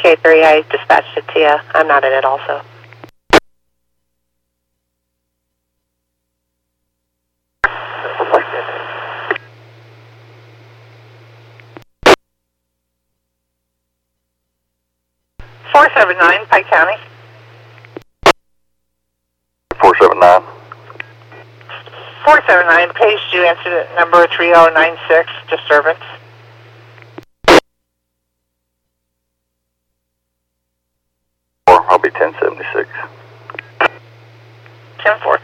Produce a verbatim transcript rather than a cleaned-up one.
K three, I dispatched it to you. I'm not in it also. four seven nine, Pike County. four seven nine. four seven nine, page two, incident number three oh nine six, disturbance. I'll be ten seventy-six. ten four.